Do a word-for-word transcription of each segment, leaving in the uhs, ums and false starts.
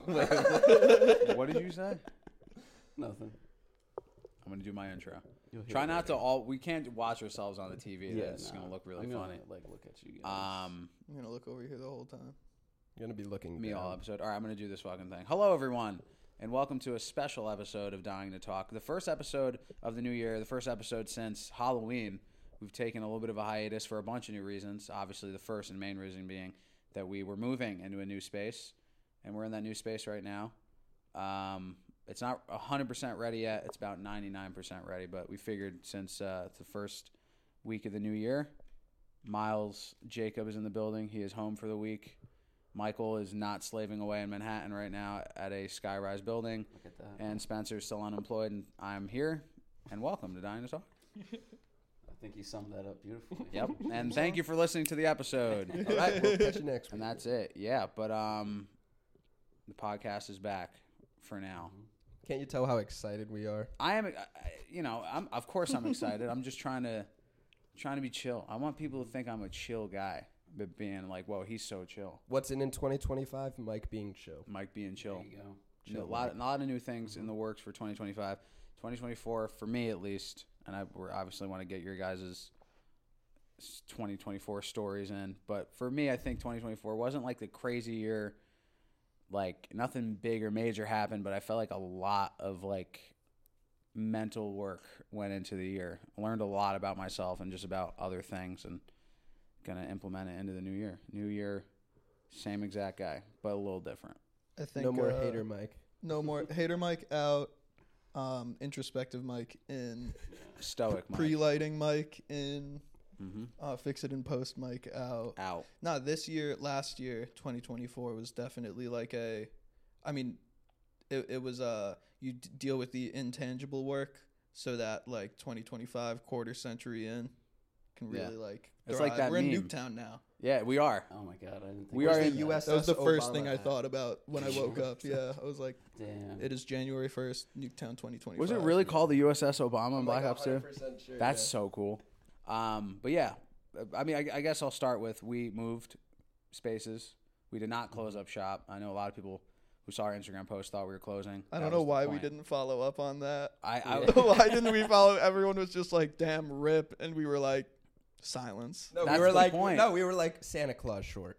What did you say? Nothing. I'm gonna do my intro. You'll hear Try it not to later. all. We can't watch ourselves on the T V. Yeah, It's nah. gonna look really I'm funny. Gonna, like look at you guys. Um, I'm gonna look over here the whole time. You're gonna be looking me down. all episode. All right, I'm gonna do this fucking thing. Hello, everyone, and welcome to a special episode of Dying to Talk. The first episode of the new year. The first episode since Halloween. We've taken a little bit of a hiatus for a bunch of new reasons. Obviously, the first and main reason being that we were moving into a new space, and we're in that new space right now. Um, it's not one hundred percent ready yet. It's about ninety-nine percent ready, but we figured since uh, it's the first week of the new year, Miles Jacob is in the building. He is home for the week. Michael is not slaving away in Manhattan right now at a skyrise building. Look at that. And Spencer's still unemployed, and I'm here. And welcome to Dying to Talk. I think you summed that up beautifully. Yep. And thank you for listening to the episode. All right, we'll catch you next And week. that's it. Yeah, but um, the podcast is back for now. Can't you tell how excited we are? I am, I- you know, I'm of course I'm excited. I'm just trying to, trying to be chill. I want people to think I'm a chill guy, but being like, whoa, he's so chill. What's in in twenty twenty-five? Mike being chill. Mike being chill. There you go. You know, a Chill lot, Mike. a lot of new things in the works for twenty twenty-five. twenty twenty-four, for me at least, and I we obviously want to get your guys' twenty twenty-four stories in. But for me, I think twenty twenty-four wasn't like the crazy year. Like, nothing big or major happened, but I felt like a lot of, like, mental work went into the year. I learned a lot about myself and just about other things, and going to implement it into the new year. New year, same exact guy, but a little different. I think No more uh, hater Mike. No more hater Mike out. Um, introspective Mike in. Stoic Mike. Pre-lighting Mike in. Mm-hmm. Uh, fix it in post Mike out. Out. No, this year, last year, twenty twenty-four was definitely like a. I mean, it it was uh you d- deal with the intangible work so that like twenty twenty-five quarter century in can Yeah. really like. It's thrive. like that We're in meme. Nuketown now. Yeah, we are. Oh my god, I didn't think We about are the in- U S S That was the first Obama thing I hat. thought about when I woke up. Yeah, I was like, Damn. it is January first, Nuketown twenty twenty-five. Was it really called the U S S Obama in Black I'm Ops like two? one hundred percent sure, That's yeah. so cool. Um, but yeah, I mean, I, I guess I'll start with we moved spaces. We did not close up shop. I know a lot of people who saw our Instagram post thought we were closing. I That don't know was the why we point. didn't follow up on that. I, I Why didn't we follow? Everyone was just like, "Damn, rip," and we were like, "Silence." No, That's we were the like point. no, we were like Santa Claus short.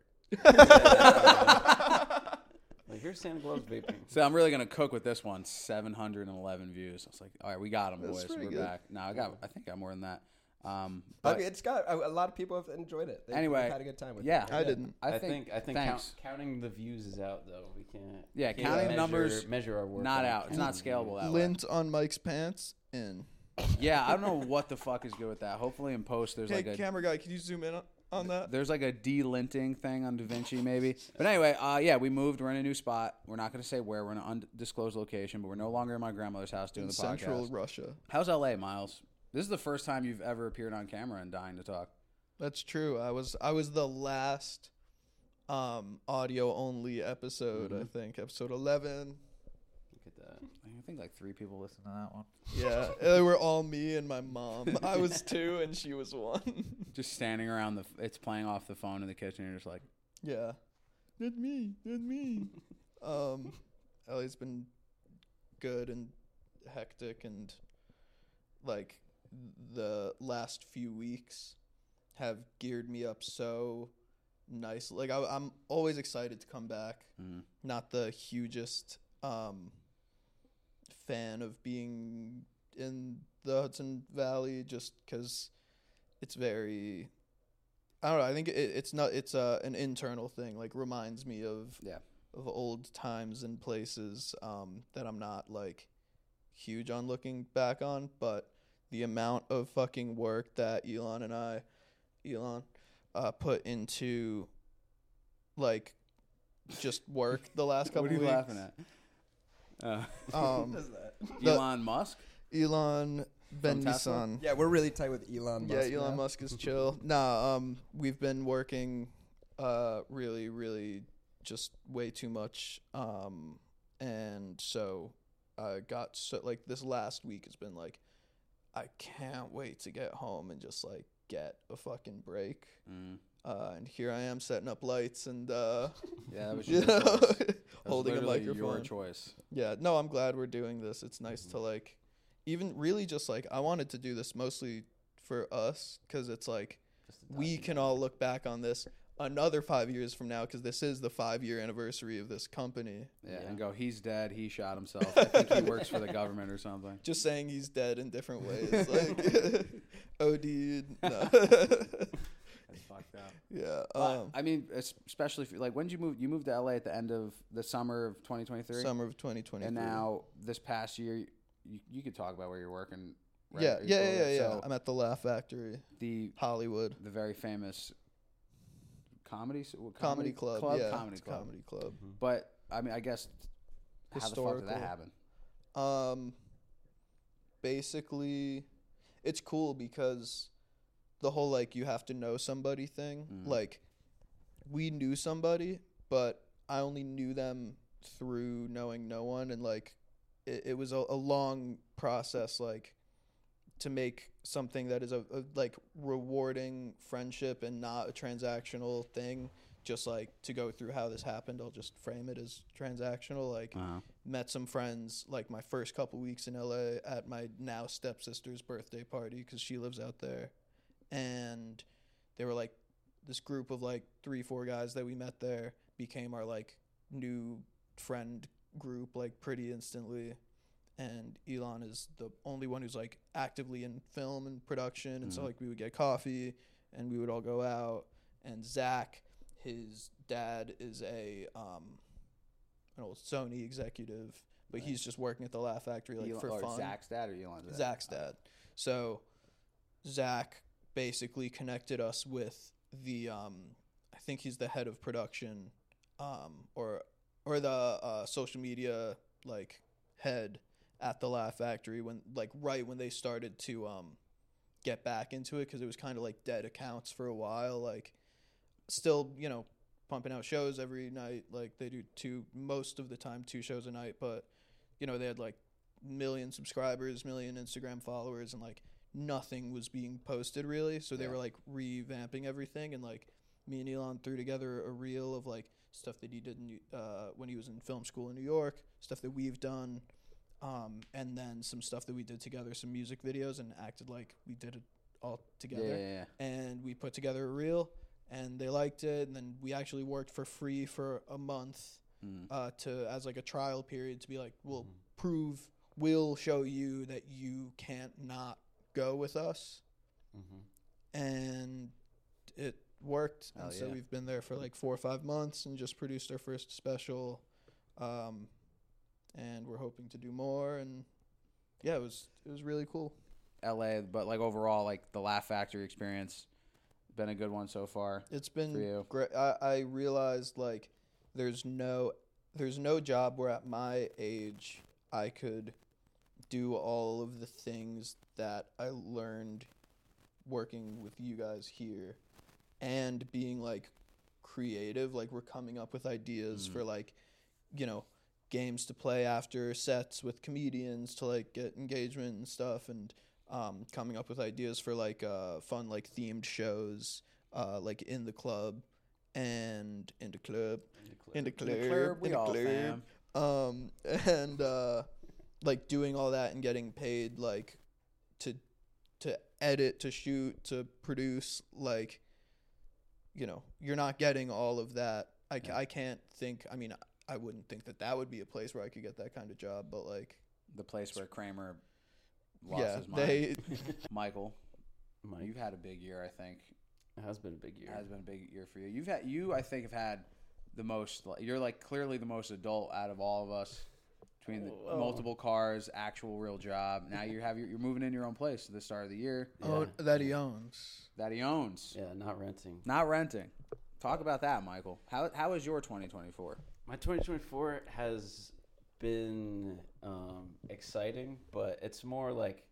Like, here's Santa Claus vaping. so I'm really gonna cook with this one. seven hundred eleven views. I was like, all right, we got them, That's boys. pretty We're good. back. No, I got. I think I got more than that. Um, I but mean, it's got a, a lot of people have enjoyed it. They've, Anyway, they've had a good time with yeah. it. I didn't. I I think. think I think count, thanks. counting the views is out though. We can't. Yeah, can't counting measure, numbers, measure our work. not on out. It's not counting scalable views. that way. Lint on Mike's pants in. Yeah, I don't know what the fuck is good with that. Hopefully in post there's Hey, like a camera guy, can you zoom in on, on that? there's like a delinting thing on DaVinci maybe. But anyway, uh, yeah, we moved. We're in a new spot. We're not going to say where. We're in an undisclosed location, but we're no longer in my grandmother's house doing In the Central podcast. Russia. How's L A, Miles? This is the first time you've ever appeared on camera and Dying to Talk. That's true. I was I was the last um audio only episode, Mhm. I think. Episode eleven. Look at that. I think like three people listened to that one. Yeah. They were all me and my mom. I was two and she was one. Just standing around the. It's playing off the phone in the kitchen. You're just like, Yeah. Not me. Not me. um Ellie's been good and hectic, and like the last few weeks have geared me up so nice. Like I, I'm always excited to come back. mm, Not the hugest um, fan of being in the Hudson Valley, just because it's very. I don't know. I think it, it's not. It's uh, an internal thing. Like reminds me of yeah. of old times and places um, that I'm not like huge on looking back on, but the amount of fucking work that Elon and I, Elon, uh, put into like just work the last couple What are you weeks. laughing at? Uh, Um, that? the- Elon Musk. Elon Ben Tesla? Nissan. Yeah, we're really tight with Elon Musk. Yeah, Elon now. Musk is chill. Nah, um, we've been working, uh, really, really, just way too much. Um, and so I got so like this last week has been like, I can't wait to get home and just like get a fucking break. Mm. uh, and here I am setting up lights and uh, Yeah, that was you your know, choice. That was holding a literally microphone. Your choice. Yeah, no, I'm glad we're doing this. It's nice Mhm. to like, even really just like I wanted to do this mostly for us because it's like Just a we can document. all look back on this another five years from now because this is the five year anniversary of this company. Yeah, Yeah. and go, he's dead. He shot himself. I think he works for the government or something. Just saying he's dead in different ways, like O D'd. No. That's fucked up. yeah. But, Um, I mean, es- especially if, like, when did you move? You moved to L A at the end of the summer of twenty twenty-three? summer of twenty twenty-three. And now, this past year, you, you could talk about where you're working. Right? yeah, Are you yeah, still yeah, there? yeah. So I'm at the Laugh Factory, the Hollywood the very famous comedy s- what, Comedy Club. yeah, comedy it's club. Comedy Club. Mhm. But I mean, I guess how the fuck did Historical. that happen? Um, basically, it's cool because the whole like you have to know somebody thing. Mhm. Like, we knew somebody, but I only knew them through knowing no one, and like, it, it was a, a long process, like, to make something that is a, a like rewarding friendship and not a transactional thing. Just like to go through how this happened, I'll just frame it as transactional. Like, Uh-huh. met some friends like my first couple weeks in L A at my now stepsister's birthday party because she lives out there, and they were like this group of like three four guys that we met there became our like new friend group like pretty instantly. And Elon is the only one who's like actively in film and production, and so Mhm. like we would get coffee and we would all go out. And Zach, his dad, is a um an old Sony executive, but Right. he's just working at the Laugh Factory like Elon- for or fun. Zach's dad or Elon's dad? Zach's dad. So Zach basically connected us with the um I think he's the head of production um or or the uh, social media like head at the Laugh Factory when like right when they started to um get back into it because it was kind of like dead accounts for a while, like still, you know, pumping out shows every night. Like they do two, most of the time, two shows a night. But, you know, they had like million subscribers, million Instagram followers, and like nothing was being posted really. So they Yeah. were like revamping everything. And like me and Elon threw together a reel of like stuff that he did in, uh, when he was in film school in New York, stuff that we've done. Um, and then some stuff that we did together, some music videos, and acted like we did it all together. Yeah, yeah, yeah. And we put together a reel, and they liked it. And then we actually worked for free for a month Mm. uh, to as like a trial period to be like, we'll Mhm. prove, we'll show you that you can't not go with us. Mhm. And it worked. Hell and so yeah. we've been there for like four or five months and just produced our first special. Um, and we're hoping to do more. And yeah, it was it was really cool. L A, but like overall, like the Laugh Factory experience, been a good one so far. It's For you. been great. I, I realized like there's no there's no job where at my age I could do all of the things that I learned working with you guys here and being like creative. Like we're coming up with ideas Mm. for like, you know, games to play after sets with comedians to like get engagement and stuff, and um, coming up with ideas for like uh, fun like themed shows uh, like in the club and in the club in the club In the club, we in the all club. fam. um and uh like doing all that and getting paid like to to edit, to shoot, to produce, like, you know, you're not getting all of that. I, ca- Yeah. I can't think, I mean, I wouldn't think that that would be a place where I could get that kind of job, but like, The place where Kramer lost yeah, his mind. they, Michael, Mike, you've had a big year, I think. it has been a big It year. has been a big year for you. You've had you, I think, have had the most. like, You're like clearly the most adult out of all of us. Between the Oh. multiple cars, actual real job. Now you have your, you're moving in your own place at the start of the year oh, Yeah. that he owns. that he owns, Yeah, not renting. not renting. Talk about that, Michael. How how is your twenty twenty-four? My twenty twenty-four has been um, exciting, but it's more like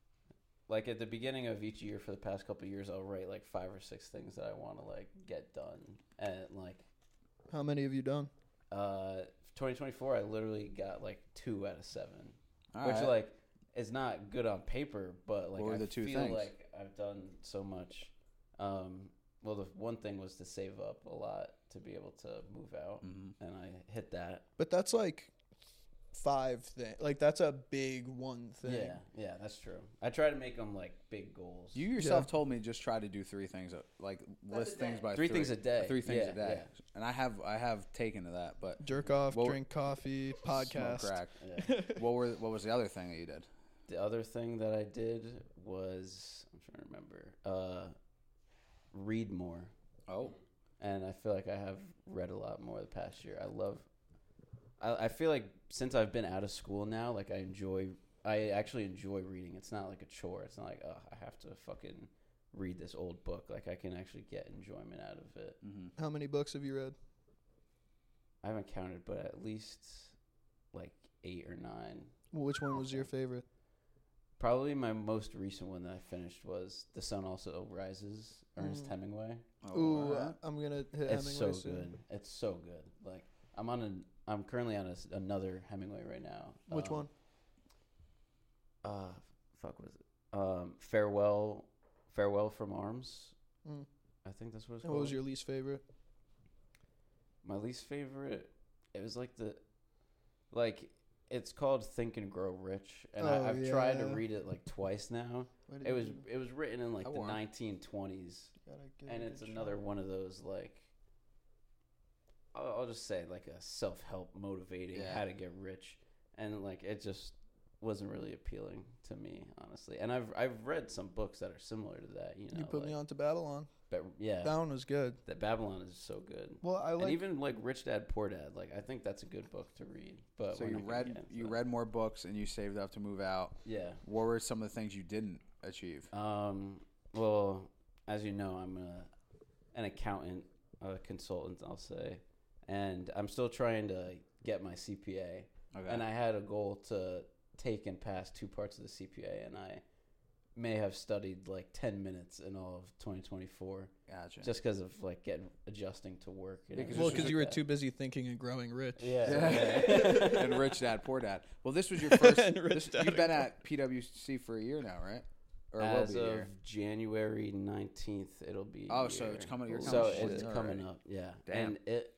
like at the beginning of each year for the past couple of years, I'll write like five or six things that I want to like get done, and like How many have you done? uh, twenty twenty-four, I literally got like two out of seven, All which right. like is not good on paper, but like What were I the two feel things? like I've done so much. Um, well, the one thing was to save up a lot to be able to move out, Mm-hmm. and I hit that. But that's like five things. Like that's a big one thing. Yeah, yeah, that's true. I try to make them like big goals. You yourself Yeah. told me just try to do three things, uh, like list things by Three things a day. Three things Yeah, a day, yeah. and I have I have taken to that, but Jerk off, Well, drink coffee, smoke podcast. crack. Yeah. What were what was the other thing that you did? The other thing that I did was I'm trying to remember. Uh, read more. Oh, And I feel like I have read a lot more the past year. I love. I, I feel like since I've been out of school now, like I enjoy. I actually enjoy reading. It's not like a chore. It's not like oh, I have to fucking read this old book. Like I can actually get enjoyment out of it. mm-hmm. How many books have you read? I haven't counted, but at least like eight or nine. Well, which one was your favorite? Probably my most recent one that I finished was "The Sun Also Rises," Ernest Mm. Hemingway. Oh, Ooh, alright. I'm gonna hit It's Hemingway so soon. good. It's so good. Like I'm on an. I'm currently on a s another Hemingway right now. Which Um, one? Uh, fuck was it? Um, farewell, farewell from arms. Mm. I think that's what it's And called. what was your least favorite? My least favorite? It was like the, like it's called Think and Grow Rich, and Oh, I, I've tried to yeah. read it like twice now. What did It you was do? it was written in like I the won. nineteen twenties, Gotta give and it a it's another try. one of those like. I'll, I'll just say like a self help motivating Yeah. how to get rich, and like it just wasn't really appealing to me honestly. And I've I've read some books that are similar to that. You know, You put like, me on to Babylon. But yeah, That one was good. that Babylon is so good. Well, I And like. even like Rich Dad Poor Dad, like I think that's a good book to read. But So we're you not gonna read get into you that. read more books and you saved up to move out. Yeah. What were some of the things you didn't achieve? Um. Well, as you know, I'm a an accountant, a consultant, I'll say, and I'm still trying to get my C P A. Okay. And I had a goal to take and pass two parts of the C P A, and I may have studied like ten minutes in all of twenty twenty-four, Gotcha. just because of like getting adjusting to work. And Yeah, 'cause everything well, it's because like you were that. too busy thinking and growing rich. Yeah. Yeah. And Rich Dad Poor Dad. Well, this was your first. And Rich this, Dad you've been and at P W C for a year now, right? Or it will As be a of year. January nineteenth, it'll be. a Oh, so year. it's coming- you're So coming it's shit coming already. up, yeah. Damn. And it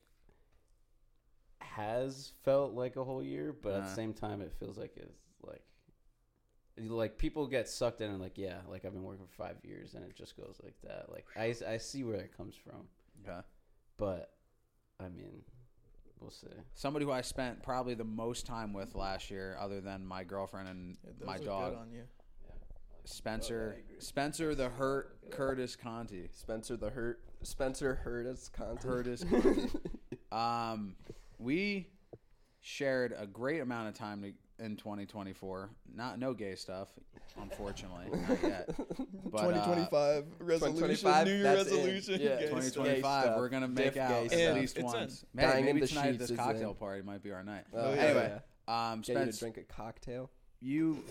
has felt like a whole year, but at Uh. the same time, it feels like it's like, like people get sucked in and like, yeah, like I've been working for five years, and it just goes like that. Like I, I see where it comes from, Okay. but I mean, we'll see. Somebody who I spent probably the most time with last year, other than my girlfriend and Yeah, those my look dog, good on you. Spencer. Oh, yeah, I agree. Spencer the Hurt Curtis Conti. Spencer the Hurt. Spencer Hurtis Conti. Curtis Conti. Um, we shared a great amount of time to, in twenty twenty-four. Not no gay stuff, unfortunately, not yet. But, uh, twenty twenty-five resolution, twenty-five, New Year that's in. resolution. Yeah. gay twenty stuff. twenty-five, stuff. we're gonna make Diff out gay at stuff. least It's once. in. Hey, Dying in maybe the tonight at sheets this is cocktail in. party might be our night. Oh, yeah, anyway, yeah. um, Get you to Spence, drink a cocktail. you.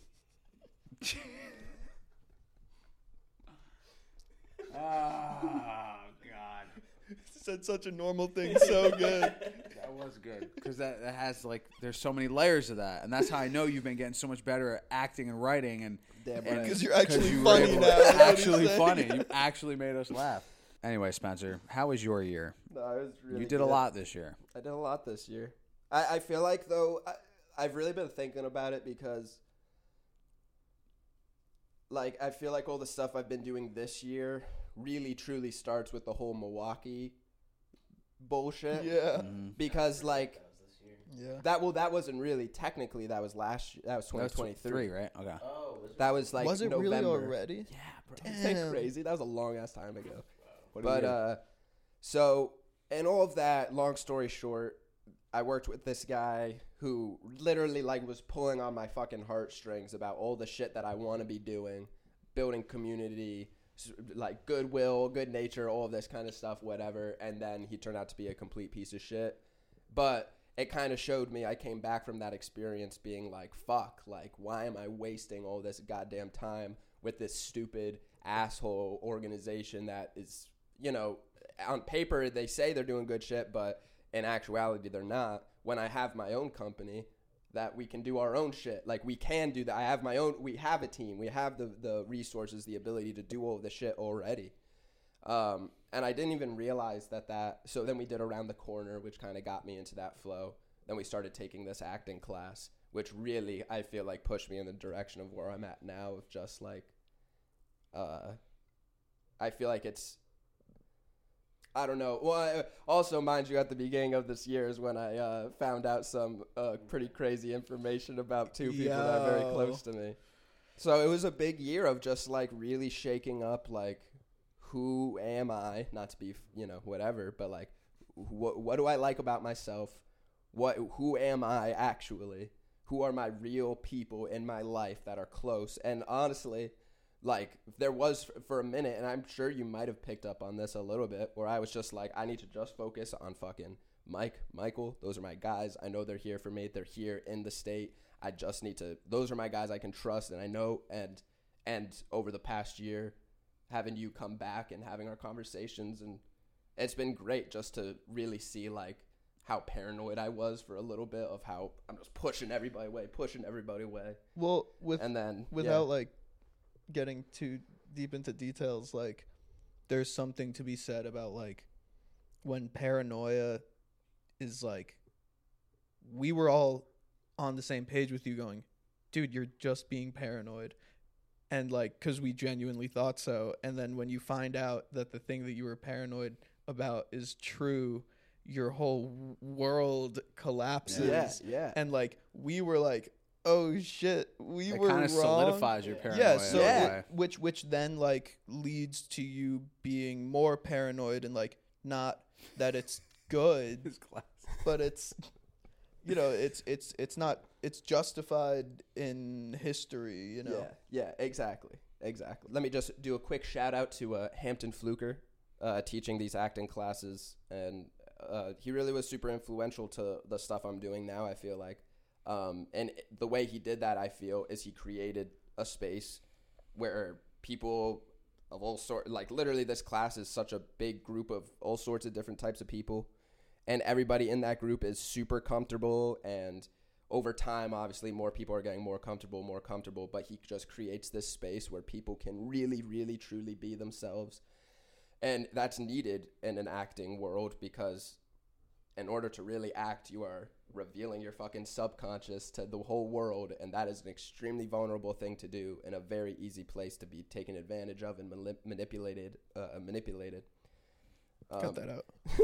Oh God, Said such a normal thing, so good. that was good because that, that has like there's so many layers of that, and that's how I know you've been getting so much better at acting and writing, and Damn and- right. Because you're actually you were funny able now. to- is what he's Actually saying. funny. You actually made us laugh. Anyway, Spencer, how was your year? No, I was really you did a good. lot this year. I did a lot this year. I, I feel like, though, I, I've really been thinking about it because, like, I feel like all the stuff I've been doing this year really, truly starts with the whole Milwaukee bullshit. Yeah. Mhm. Because, like, Yeah. that, well, that wasn't really, technically, that was last year. That was That twenty was twenty-three. three, right? Okay. Oh, That was, like, Was it November. really already? Yeah, bro. Isn't that Damn. crazy? That was a long-ass time ago. What a But year. uh, so and all of that. Long story short, I worked with this guy who literally like was pulling on my fucking heartstrings about all the shit that I want to be doing, building community, s- like goodwill, good nature, all of this kind of stuff, whatever. And then he turned out to be a complete piece of shit. But it kind of showed me. I came back from that experience being like, fuck, like why am I wasting all this goddamn time with this stupid asshole organization that is, you know, on paper they say they're doing good shit, but in actuality they're not. When I have my own company that we can do our own shit, like we can do that. I have my own, we have a team, we have the the resources, the ability to do all of this shit already. Um, and I didn't even realize that that. So then we did Around the Corner, which kind of got me into that flow. Then we started taking this acting class, which really I feel like pushed me in the direction of where I'm at now. Of just like, uh, I feel like it's. I don't know. Well, I, also, mind you, at the beginning of this year is when I uh, found out some uh, pretty crazy information about two people that are very Yo. close to me. So it was a big year of just like really shaking up, like, who am I? Not to be, you know, whatever, but like, what what do I like about myself? What who am I actually? Who are my real people in my life that are close? And honestly, like, there was for a minute, and I'm sure you might have picked up on this a little bit, where I was just like, I need to just focus on fucking Mike, Michael. Those are my guys. I know they're here for me. They're here in the state. I just need to, those are my guys I can trust, and I know, and and over the past year, having you come back and having our conversations, and it's been great just to really see, like, how paranoid I was for a little bit of how I'm just pushing everybody away, pushing everybody away. Well, with And then, without yeah. like getting too deep into details, like there's something to be said about like when paranoia is like, we were all on the same page with you going, dude, you're just being paranoid. And like, cause we genuinely thought so. And then when you find out that the thing that you were paranoid about is true, your whole w- world collapses. Yeah, yeah. And like, we were like, oh shit, we It were kind wrong. of solidifies your Yeah. paranoia. Yeah, so in a Yeah. way. it- which which then like leads to you being more paranoid, and like, not that it's good, His glass. but it's, you know, it's it's it's not, it's justified in history, you know. Yeah, yeah, exactly, exactly. Let me just do a quick shout out to uh, Hampton Fluker, uh, teaching these acting classes, and uh, he really was super influential to the stuff I'm doing now, I feel like. Um, and the way he did that, I feel, is he created a space where people of all sorts, like literally this class is such a big group of all sorts of different types of people, and everybody in that group is super comfortable, and over time, obviously, more people are getting more comfortable, more comfortable, but he just creates this space where people can really, really, truly be themselves. And that's needed in an acting world, because in order to really act, you are revealing your fucking subconscious to the whole world, and that is an extremely vulnerable thing to do, and a very easy place to be taken advantage of and manip- manipulated. Uh, manipulated. Um, Cut that out.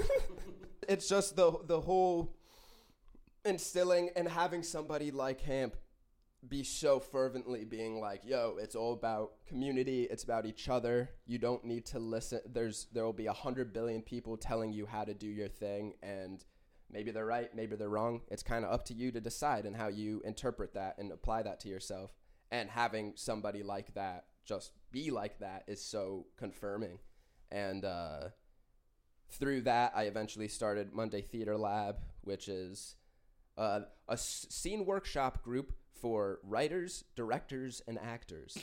It's just the the whole instilling and having somebody like Hamp be so fervently being like, yo, it's all about community, it's about each other. You don't need to listen. There's there will be a hundred billion people telling you how to do your thing, and maybe they're right, maybe they're wrong. It's kind of up to you to decide and how you interpret that and apply that to yourself. And having somebody like that just be like that is so confirming. And uh, through that, I eventually started Monday Theater Lab, which is uh, a s- scene workshop group for writers, directors, and actors.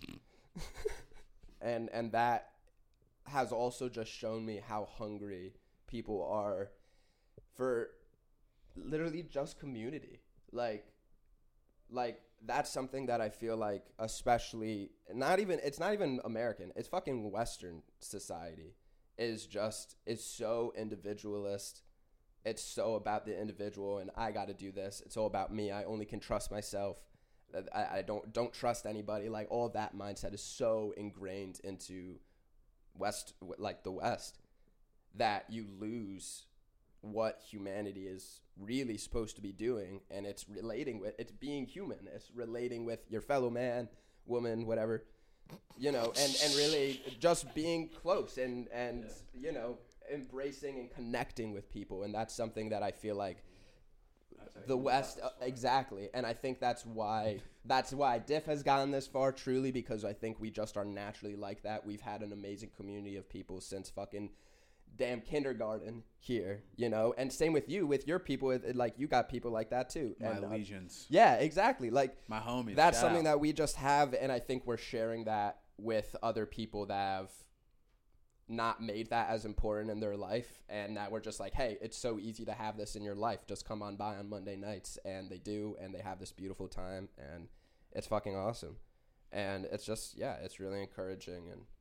and and that has also just shown me how hungry people are for literally just community. Like, like that's something that I feel like, especially, not even, it's not even American, it's fucking Western society, is just, is so individualist. It's so about the individual, and I got to do this. It's all about me. I only can trust myself. I, I don't don't trust anybody. Like, all of that mindset is so ingrained into West, like the West, that you lose what humanity is really supposed to be doing, and it's relating with, it's being human. It's relating with your fellow man, woman, whatever, you know, and, and really just being close and, and yeah. you know, embracing and connecting with people. And that's something that I feel like the West, uh, exactly. And I think that's why, that's why Diff has gotten this far, truly, because I think we just are naturally like that. We've had an amazing community of people since fucking damn kindergarten here, you know, and same with you, with your people, it, it, like, you got people like that too. My and, uh, legions. yeah, exactly. Like, My homies. that's shout something out. that we just have, and I think we're sharing that with other people that have not made that as important in their life, and that we're just like, hey, it's so easy to have this in your life. Just come on by on Monday nights, and they do, and they have this beautiful time, and it's fucking awesome. And it's just, yeah, it's really encouraging, and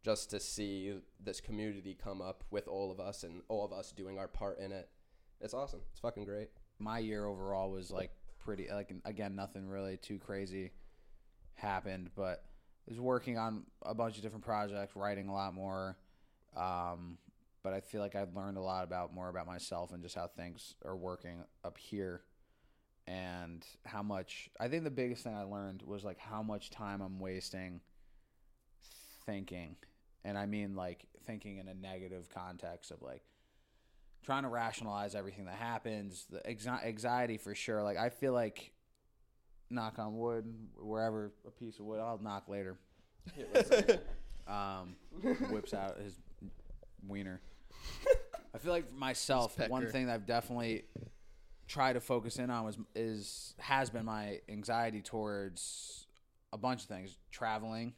just to see this community come up with all of us and all of us doing our part in it. It's awesome. It's fucking great. My year overall was like pretty, like, again, nothing really too crazy happened, but I was working on a bunch of different projects, writing a lot more. Um, but I feel like I've learned a lot about more about myself and just how things are working up here, and how much, I think the biggest thing I learned was like how much time I'm wasting thinking. And I mean like thinking in a negative context of like trying to rationalize everything that happens, the anxiety for sure. Like I feel like, knock on wood, wherever, a piece of wood, I'll knock later. um, whips out his wiener. I feel like for myself, one thing that I've definitely tried to focus in on was is has been my anxiety towards a bunch of things, traveling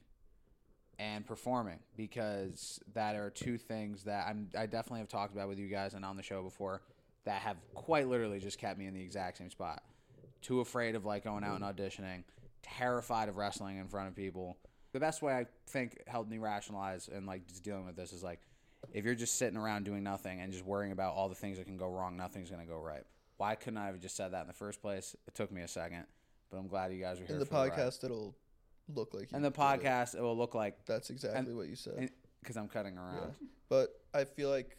and performing, because that are two things that I'm I definitely have talked about with you guys and on the show before that have quite literally just kept me in the exact same spot. Too afraid of like going out and auditioning, terrified of wrestling in front of people. The best way I think helped me rationalize and like just dealing with this is like, if you're just sitting around doing nothing and just worrying about all the things that can go wrong, nothing's going to go right. Why couldn't I have just said that in the first place? It took me a second, but I'm glad you guys were here. In the for the podcast, it'll look like. In the podcast, it. it will look like. That's exactly and, what you said. Because I'm cutting around. Yeah. But I feel like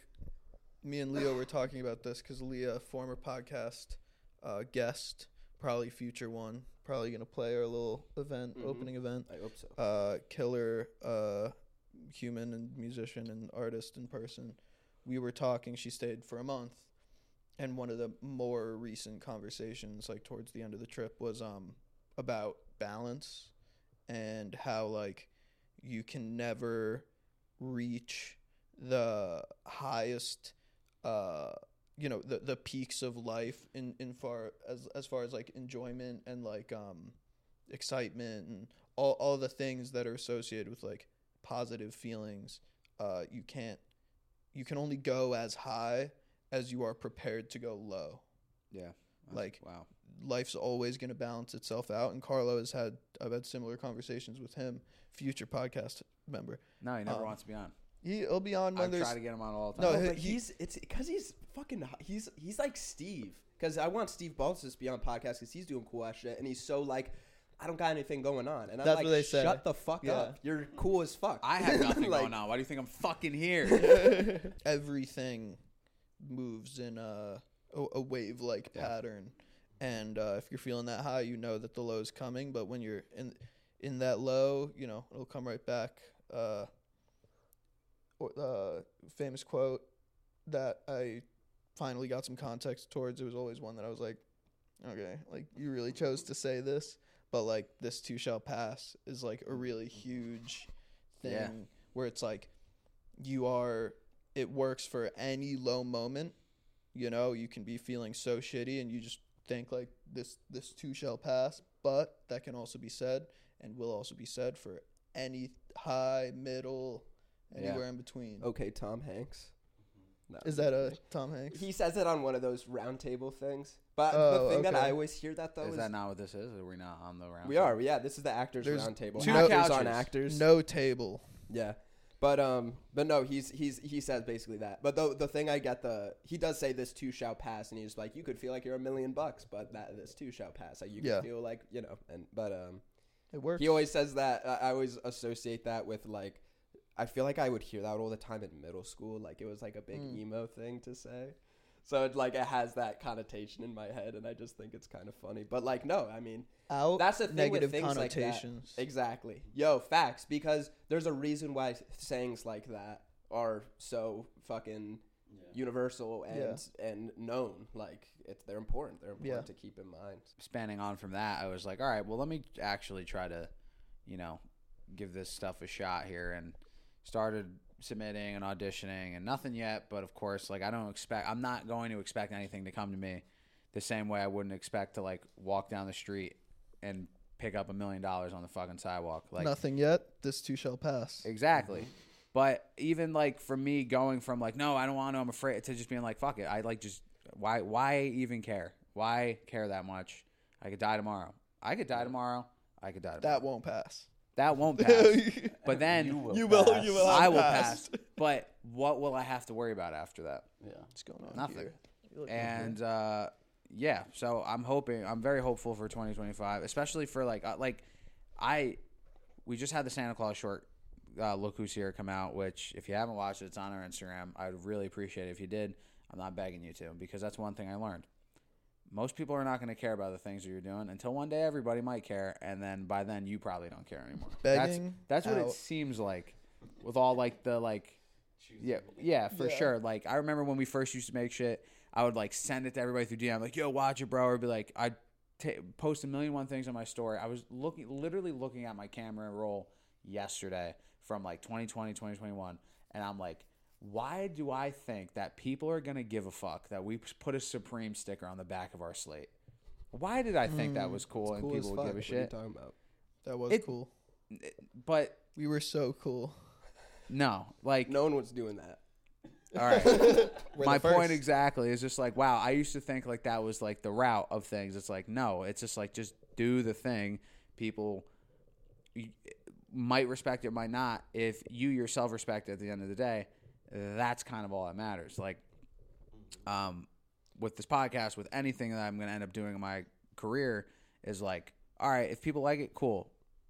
me and Leo were talking about this because Leah, former podcast uh, guest, probably future one, probably going to play our little event, mm-hmm. opening event. I hope so. Uh, killer uh, human and musician and artist in person. We were talking. She stayed for a month. And one of the more recent conversations, like towards the end of the trip, was um about balance and how like you can never reach the highest, uh, you know, the the peaks of life in in far as as far as like enjoyment and like um excitement and all all the things that are associated with like positive feelings. Uh, you can't. You can only go as high as you are prepared to go low. Yeah. Like, wow. Life's always going to balance itself out. And Carlo has had, I've had similar conversations with him, future podcast member. No, he never um, wants to be on. He, he'll be on when I there's. try to get him on all the No, time. No, he- but he's it's because he's fucking he's he's like Steve. Because I want Steve Baltus to be on podcast because he's doing cool ass shit and he's so like, I don't got anything going on, and I'm That's like, what they say. shut the fuck Yeah. up. You're cool as fuck. I have nothing Like, going on. Why do you think I'm fucking here? Everything moves in a, a, a wave-like Yeah. pattern. And uh, if you're feeling that high, you know that the low's coming. But when you're in in that low, you know, it'll come right back. Uh, or, uh, famous quote that I finally got some context towards. It was always one that I was like, okay, like you really chose to say this. But like this too shall pass is like a really huge thing Yeah. where it's like you are, it works for any low moment. You know, you can be feeling so shitty and you just think like this this too shall pass, but that can also be said and will also be said for any high, middle, anywhere in between. okay, Tom Hanks. No. Is that a Tom Hanks? He says it on one of those round table things. But Oh, the thing that okay. I always hear that though Is is, that not what this is? Are we not on the round? we are. Yeah, this is the actors There's round table. two actors couches. on actors. No table. Yeah. But um but no, he's he's he says basically that. But the the thing I get the he does say this too shall pass, and he's like, you could feel like you're a million bucks, but that this too shall pass. Like you Yeah. can feel like, you know, and but um It works. he always says that. I I always associate that with like, I feel like I would hear that all the time in middle school. Like it was like a big Mm. emo thing to say. So it like it has that connotation in my head, and I just think it's kind of funny. But like no, I mean Out that's the thing with negative things like that. connotations. Exactly. Yo, facts. Because there's a reason why sayings like that are so fucking universal and and known. Like it's they're important. They're important Yeah. to keep in mind. Spanning on from that, I was like, all right, well, let me actually try to, you know, give this stuff a shot here, and started submitting and auditioning and nothing yet. But of course, like I don't expect, I'm not going to expect anything to come to me the same way I wouldn't expect to like walk down the street and pick up a million dollars on the fucking sidewalk. Like Nothing yet. This too shall pass. exactly. But even like for me going from like, no, I don't want to, I'm afraid, to just being like, fuck it. I like just, why, why even care? Why care that much? I could die tomorrow. I could die tomorrow. I could die tomorrow. That won't pass. That won't pass. But then You will You will. pass. You will. I have will passed. pass. But what will I have to worry about after that? Yeah. What's going on Nothing. here? You look And uh, yeah, so I'm hoping, I'm very hopeful for twenty twenty-five, especially for like, uh, like I, we just had the Santa Claus short, uh, Look Who's Here come out, which if you haven't watched it, it's on our Instagram. I'd really appreciate it if you did. I'm not begging you to, because that's one thing I learned. Most people are not going to care about the things that you're doing until one day everybody might care, and then by then you probably don't care anymore. Begging that's that's what it out. seems like with all like the like yeah yeah for Yeah. sure. Like I remember when we first used to make shit, I would like send it to everybody through D M like, yo, watch it, bro, or be like, I'd t- post a million one things on my story. I was looking literally looking at my camera roll yesterday from like twenty twenty, twenty twenty-one, and I'm like, why do I think that people are going to give a fuck that we put a Supreme sticker on the back of our slate? Why did I think that was cool and Cool as people would fuck. give a What are you shit? talking about? That was It- cool. But We were so cool. no, like, No one was doing that. all right. We're My the first. point exactly is just like, wow, I used to think like that was like the route of things. It's like, no, it's just like, just do the thing. People you, might respect it, might not. If you yourself respect it at the end of the day, that's kind of all that matters. Like, um, with this podcast, with anything that I'm going to end up doing in my career is like, all right, if people like it, cool.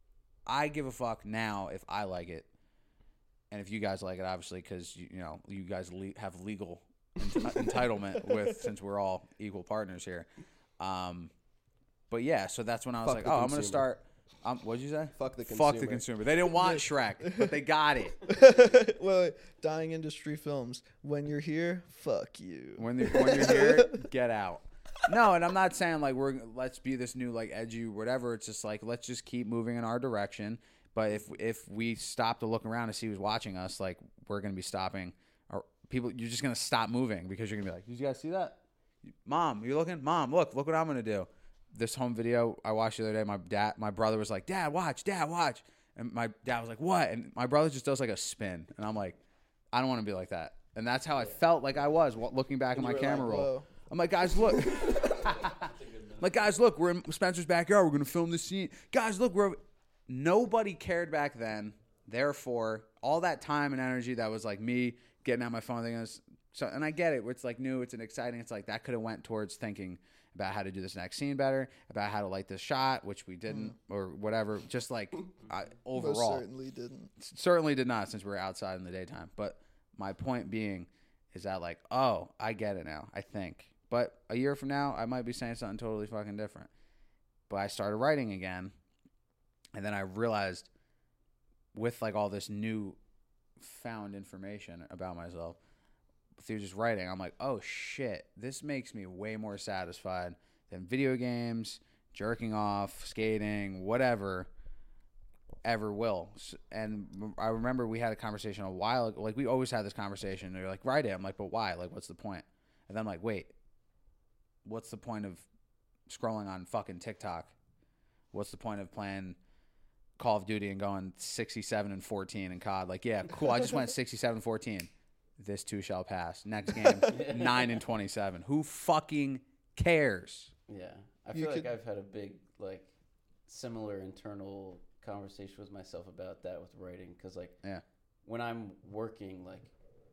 I give a fuck now if I like it. And if you guys like it, obviously, because, you, you know, you guys le- have legal ent- entitlement with, since we're all equal partners here. Um, but yeah, so that's when I was Fuck like, the oh, I'm going to consumer. start. Um, what'd you say? Fuck the Fuck the consumer. consumer. They didn't want Shrek, but they got it. Well, wait, dying industry films. When you're here, fuck you. When, the, when you're here, get out. No, and I'm not saying like we're let's be this new like edgy whatever. It's just like let's just keep moving in our direction. But if if we stop to look around to see who's watching us, like we're gonna be stopping. Or people, you're just gonna stop moving because you're gonna be like, did you guys see that? Mom, you looking? Mom, look, look what I'm gonna do. This home video I watched the other day. My dad, my brother was like, Dad, watch, Dad, watch, and my dad was like, what? And my brother just does like a spin, and I'm like, I don't want to be like that. And that's how I felt like I was wa- looking back at my you were camera like, roll. whoa. I'm like, guys, look. Like, guys, look, we're in Spencer's backyard. We're going to film this scene. Guys, look, we're. Nobody cared back then. Therefore, all that time and energy that was like me getting out my phone thinking, this, so, and I get it. It's like new. It's an exciting. It's like that could have went towards thinking about how to do this next scene better, about how to light this shot, which we didn't, or whatever. Just like uh, overall. Most certainly didn't. Certainly did not since we were outside in the daytime. But my point being is that like, oh, I get it now, I think. But a year from now, I might be saying something totally fucking different. But I started writing again. And then I realized with like all this new found information about myself through just writing, I'm like, oh shit, this makes me way more satisfied than video games, jerking off, skating, whatever ever will. S- And I remember we had a conversation a while ago. Like we always had this conversation. They're like, write it. I'm like, but why? Like, what's the point? And then I'm like, wait, what's the point of scrolling on fucking TikTok? What's the point of playing Call of Duty and going sixty-seven and fourteen in C O D? Like, yeah, cool. I just went sixty-seven fourteen. This too shall pass. Next game, nine and twenty-seven. Who fucking cares? Yeah, I You feel like could- I've had a big like similar internal conversation with myself about that with writing because like Yeah. when I'm working like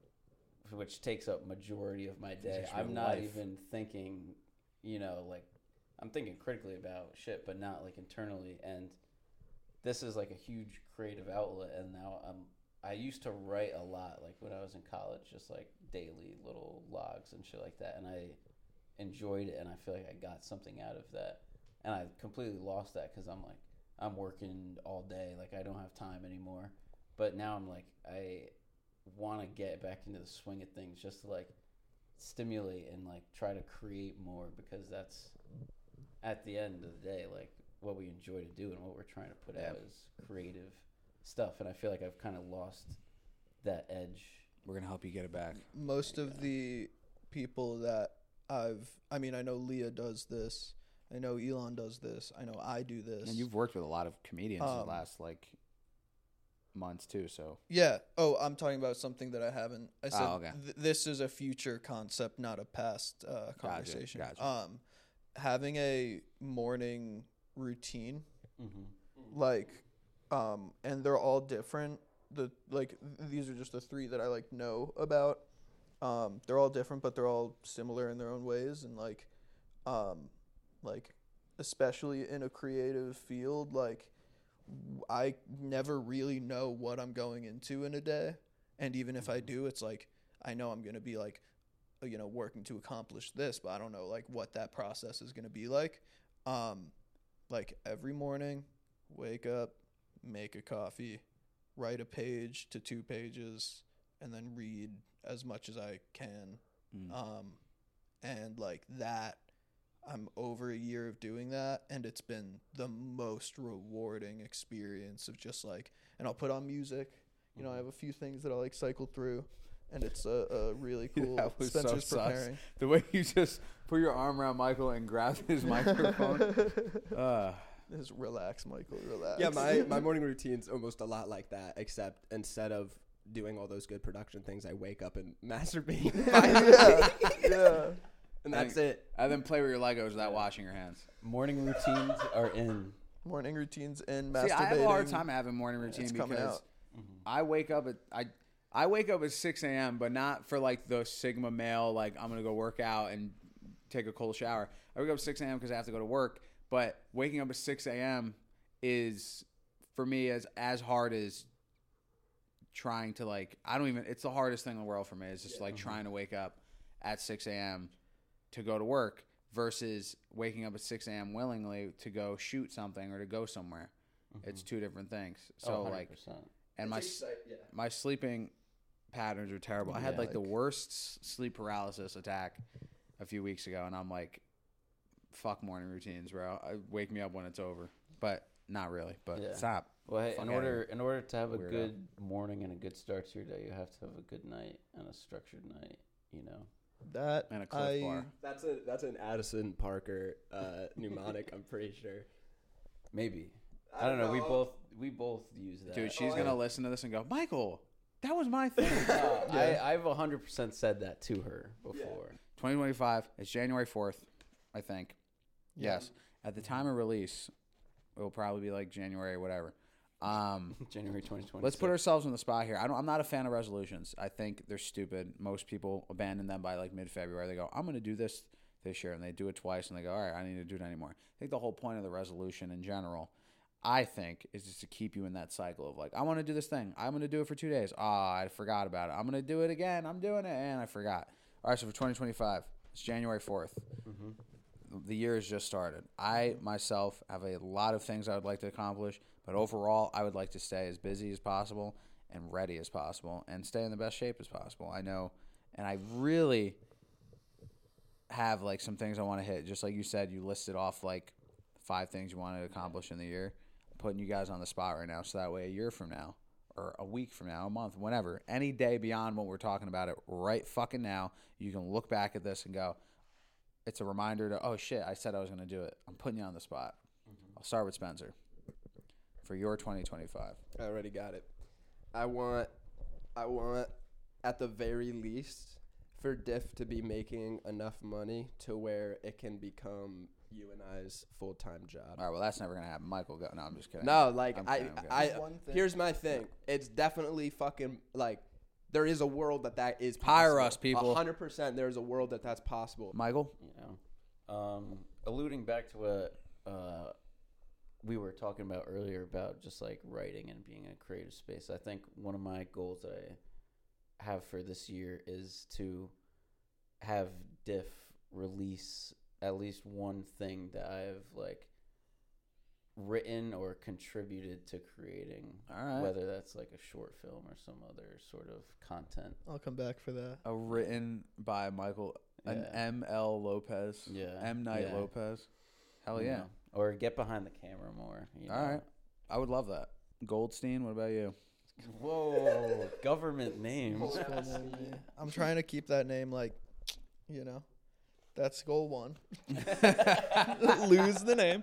which takes up majority of my day, just your I'm not life. even thinking, you know, like I'm thinking critically about shit, but not like internally. And this is like a huge creative outlet, and now I'm. I used to write a lot, like when I was in college, just like daily little logs and shit like that, and I enjoyed it, and I feel like I got something out of that, and I completely lost that because I'm like I'm working all day, like I don't have time anymore. But now I'm like I want to get back into the swing of things, just to like stimulate and like try to create more, because that's at the end of the day like what we enjoy to do and what we're trying to put Yeah. out is creative stuff, and I feel like I've kind of lost that edge. We're going to help you get it back. Most of the people that I've, I mean, I know Leah does this. I know Elon does this. I know I do this. And you've worked with a lot of comedians in the Um, last like months too, so Yeah. Oh, I'm talking about something that I haven't. I said Oh, okay. th- this is a future concept, not a past uh, conversation. gotcha. Um, having a morning routine, Mm-hmm. like um, and they're all different. The like th- these are just the three that I like know about. Um, they're all different, but they're all similar in their own ways, and like, um, like especially in a creative field, like w- I never really know what I'm going into in a day, and even if I do, it's like I know I'm gonna be like, uh, you know, working to accomplish this, but I don't know like what that process is gonna be like. Um, like every morning, wake up, make a coffee, write a page to two pages, and then read as much as I can. Mm. Um, and like that, I'm over a year of doing that, and it's been the most rewarding experience of just like, and I'll put on music. You know, I have a few things that I like cycle through, and it's a, a really cool. That was so Spencer's sus. preparing. The way you just put your arm around Michael and grab his microphone. uh, Just relax, Michael. Relax. Yeah, my, my morning routine's almost a lot like that, except instead of doing all those good production things, I wake up and masturbate. yeah, yeah. And that's it. and then play with your Legos without washing your hands. Morning routines are in. Morning routines and masturbating. See, I have a hard time having morning routine It's coming because out. I wake up at I I wake up at six a.m. but not for like the Sigma male like I'm gonna go work out and take a cold shower. I wake up at six a.m. because I have to go to work. But waking up at six a.m. is for me as as hard as trying to like I don't even it's the hardest thing in the world for me. It's just like trying to wake up at six a.m. to go to work versus waking up at six a.m. willingly to go shoot something or to go somewhere. It's two different things. So Oh, like one hundred percent. and my my sleeping patterns are terrible. I had Yeah, like, the like- worst s- sleep paralysis attack a few weeks ago, and I'm like, fuck morning routines, bro. I wake me up when it's over, but not really. But Yeah. stop. Well, hey, Fuck in outta order in order to have a Weirdo. good morning and a good start to your day, you have to have a good night and a structured night. You know. That And a Cliff I Bar. That's a that's an Addison Parker uh, mnemonic. I'm pretty sure. Maybe. I don't know. We both we both use that. Dude, she's Oh, gonna I- listen to this and go, Michael, that was my thing. Uh, Yeah. I I've one hundred percent said that to her before. twenty twenty-five. It's January fourth, I think. Yeah. Yes. At the time of release, it will probably be like January, whatever. Um, January twenty twenty. let's put ourselves on the spot here. I don't, I'm not a fan of resolutions. I think they're stupid. Most people abandon them by like mid-February. They go, I'm going to do this this year, and they do it twice, and they go, all right, I need to do it anymore. I think the whole point of the resolution in general, I think, is just to keep you in that cycle of like, I want to do this thing. I'm going to do it for two days. Ah, I forgot about it. I'm going to do it again. I'm doing it, and I forgot. All right, so for twenty twenty-five, it's January fourth. The year has just started. I, myself, have a lot of things I would like to accomplish, but overall, I would like to stay as busy as possible and ready as possible and stay in the best shape as possible. I know, and I really have, like, some things I want to hit. Just like you said, you listed off, like, five things you wanted to accomplish in the year. I'm putting you guys on the spot right now, so that way a year from now or a week from now, a month, whenever, any day beyond what we're talking about it right fucking now, you can look back at this and go, it's a reminder to, oh, shit, I said I was going to do it. I'm putting you on the spot. I'll start with Spencer for your twenty twenty-five. I already got it. I want, I want, at the very least, for Diff to be making enough money to where it can become you and I's full time job. All right, well, that's never going to happen. Michael, go. No, I'm just kidding. No, like I'm I, kidding, I'm kidding. I, There's one thing- here's my thing. It's definitely fucking like there is a world that that is possible. Hire us, people. A hundred percent. There's a world that that's possible. Michael? You know, um, alluding back to what uh, we were talking about earlier about just like writing and being in a creative space. I think one of my goals that I have for this year is to have Diff release at least one thing that I've like written or contributed to creating. All right. Whether that's like a short film or some other sort of content. I'll come back for that. A written by Michael, an Yeah. M L Lopez. Yeah. M. Night Yeah. Lopez. Hell you yeah. know, or get behind the camera more. You All know? right. I would love that. Goldstein, what about you? Whoa, government names. I'm trying to keep that name like, you know, that's goal one. Lose the name.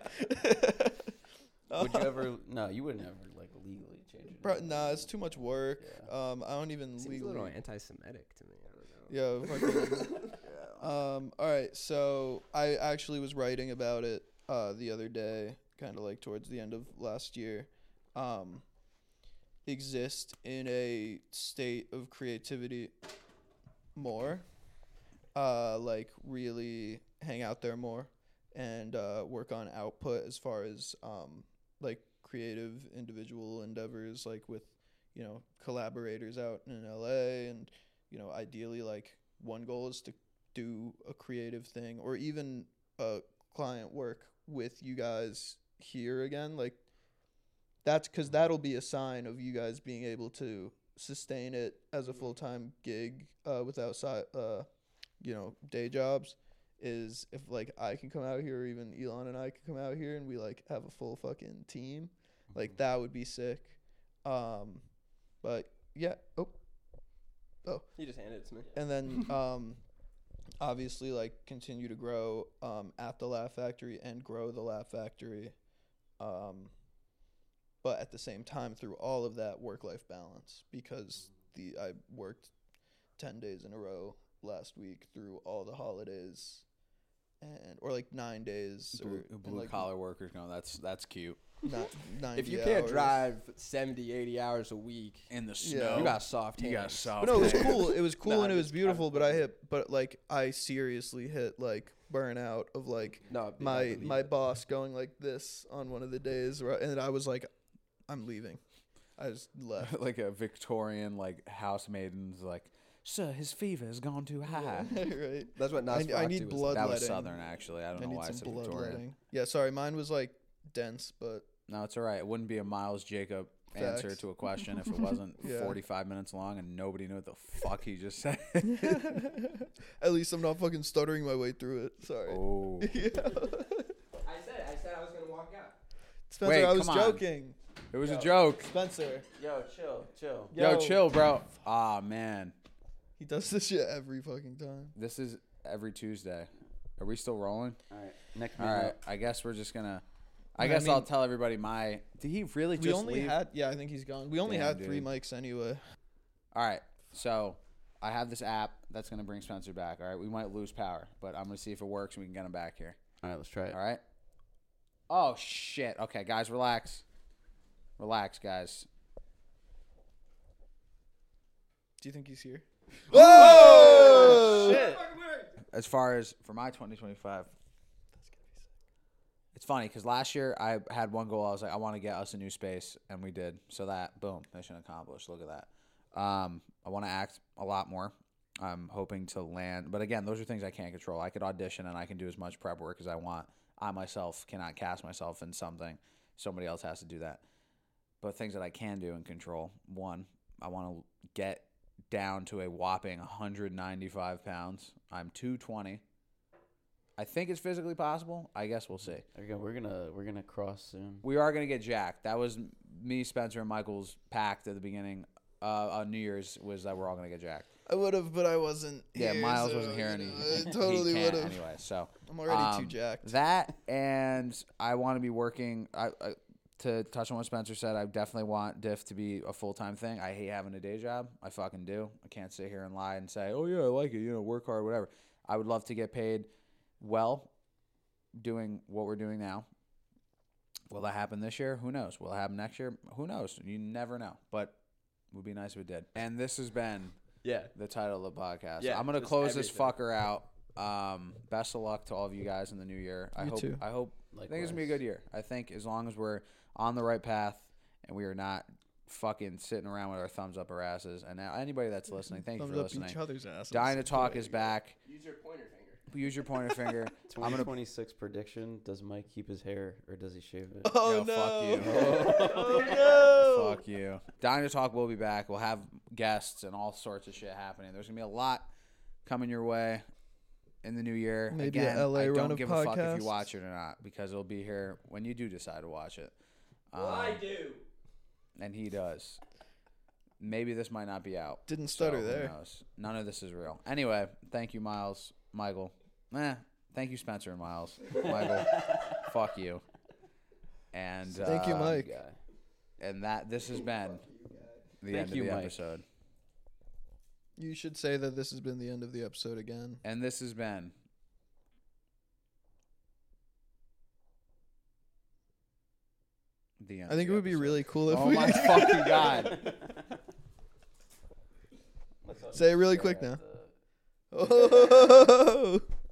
Would you ever? No, you would never like legally change it. Bro, nah, it's too much work. Yeah. Um, I don't even Seems a legally. little anti-Semitic to me. I don't know. Yeah. fucking- um. All right. So I actually was writing about it uh, the other day, kind of like towards the end of last year. um, exist in a state of creativity more, uh, like really hang out there more and uh, work on output as far as um, like creative individual endeavors, like with, you know, collaborators out in L A, and, you know, ideally like one goal is to do a creative thing or even a client work with you guys here again. Like that's because that'll be a sign of you guys being able to sustain it as a full-time gig uh, without si- uh, you know, day jobs, is if like I can come out here, or even Elon and I can come out here and we like have a full fucking team. Like that would be sick. Um, but yeah. Oh, oh. He just handed it to me. And then um, obviously like continue to grow um at the Laugh Factory and grow the Laugh Factory. Um, but at the same time, through all of that, work-life balance, because the I worked ten days in a row last week through all the holidays, and or like nine days. Blue, or blue like collar workers go, that's that's cute. Not ninety If you can't hours. drive seventy, eighty hours a week, In the Yeah. snow. you got soft hands. You got soft But no, it was hands. cool. It was cool Nah, and it I'm was just- beautiful. I'm But I fucking- hit, but like I seriously hit like burnout of like No, dude, I my believe my it. boss going like this on one of the days, where, and I was like, I'm leaving. I just left. Like a Victorian like housemaid's like, sir, his fever has gone too high. Right. That's what I, Nosferatu I need was. blood. That was letting. Southern, actually. I don't I know need why I some said blood Victorian. letting. Yeah, sorry, mine was like dense, but No, it's all right. It wouldn't be a Miles Jacob answer Facts. to a question if it wasn't Yeah. forty-five minutes long and nobody knew what the fuck he just said. at least I'm not fucking stuttering my way through it. Sorry. Oh. Yeah. I said, I said I was gonna walk out. Spencer, Wait, I was come on. joking. It was Yo. a joke. Spencer. Yo, chill, chill. Yo, Yo. chill, bro. Ah, man. He does this shit every fucking time. This is every Tuesday. Are we still rolling? All right, next All meeting right. up. I guess we're just going to. I I guess I'll mean- tell everybody my. Did he really We just only leave? had, yeah, I think he's gone. We only Damn, had three dude. mics anyway. All right. So I have this app that's going to bring Spencer back. All right. We might lose power, but I'm going to see if it works and we can get him back here. All right, let's try it. All right. Oh, shit. Okay, guys, relax. Relax, guys. Do you think he's here? Oh, shit. As far as for my twenty twenty-five, it's funny because last year I had one goal. I was like, I want to get us a new space, and we did. So that, boom, mission accomplished. Look at that. Um, I want to act a lot more. I'm hoping to land, but again, those are things I can't control. I could audition and I can do as much prep work as I want. I myself cannot cast myself in something. Somebody else has to do that. But things that I can do and control. One, I want to get down to a whopping one hundred ninety-five pounds. I'm two twenty. I think it's physically possible. I guess we'll see. There you go. We're gonna we're gonna cross soon. We are going to get jacked. That was me, Spencer, and Michael's pact at the beginning uh, on New Year's, was that we're all going to get jacked. I would have, but I wasn't. Yeah, here, Miles so, wasn't here, you and he, know, I he totally would can't have. anyway. So I'm already too um, jacked. That, and I want to be working. I, I to touch on what Spencer said, I definitely want Diff to be a full time thing. I hate having a day job. I fucking do. I can't sit here and lie and say, "Oh yeah, I like it." You know, work hard, whatever. I would love to get paid well, doing what we're doing now. Will that happen this year? Who knows? Will it happen next year? Who knows? You never know. But it would be nice if it did. And this has been Yeah. the title of the podcast. Yeah, I'm gonna just close this everything. fucker out. Um, best of luck to all of you guys in the new year. I You hope. too. I hope. I think it's gonna be a Likewise. good year. I think as long as we're on the right path and we are not fucking sitting around with our thumbs up our asses. And now anybody that's listening, thank you Thumbs for up listening. each other's asses. Dying to Talk is back. Use your pointer finger. Use your pointer finger. I'm twenty gonna. twenty-six prediction. Does Mike keep his hair or does he shave it? Oh Yo, no! fuck you. Oh no! Fuck you. Dying to Talk will be back. We'll have guests and all sorts of shit happening. There's gonna be a lot coming your way in the new year. Maybe a Again, L A I run don't of give a fuck if podcasts. you watch it or not, because it'll be here when you do decide to watch it. Well, I Um, do. and he does. Maybe this might not be out. Didn't so stutter who there. knows? None of this is real. Anyway, thank you, Miles, Michael. Eh, thank you, Spencer and Miles. Michael, fuck you. And Thank you, uh, Mike. Guy. And that this has been the Thank end you, of the Mike. episode. You should say that this has been the end of the episode again. And this has been the end. I think of it the would be episode. really cool if Oh we my fucking god! Let's all Say it just really stare quick at now. the- Oh.